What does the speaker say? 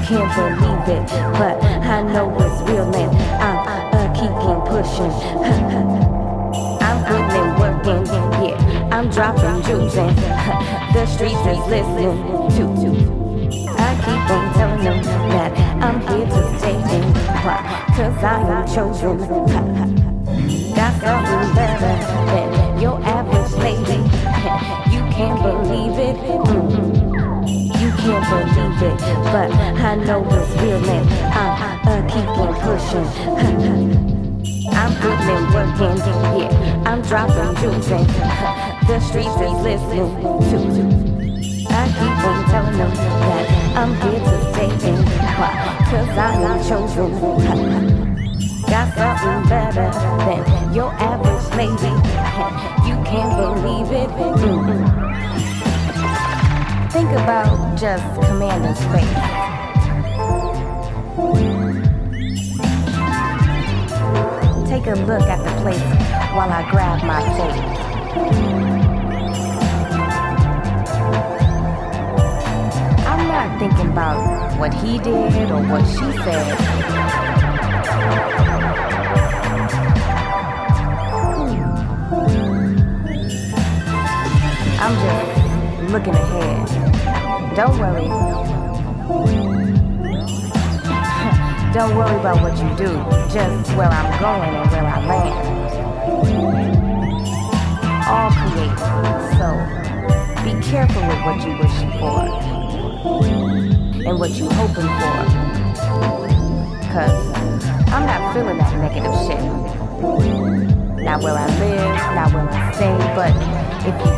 can't believe it, but I know it's real and I'm keep on pushing. I'm putting in working, yeah, I'm dropping jewels and the streets is listening to. I keep on telling them that I'm here to stay in. Why? Cause I am chosen. Got something better than your average lady. You can't believe it. You can't believe it, but I know it's real and I keep on pushing. I'm putting in working, yeah, I'm dropping jewels and the streets is listening to. I keep on telling them that I'm here to stay in. Why? Cause I am chosen. Got something better than your average lady. You can't believe it. Think about just commanding space. Take a look at the place while I grab my face. I'm not thinking about what he did or what she said. I'm just looking ahead. Don't worry. Don't worry about what you do, just where I'm going and where I land. All creative, so be careful with what you wishing for and what you hoping for. Cause I'm not feeling that negative shit. Not where I live, not where I stay, but if you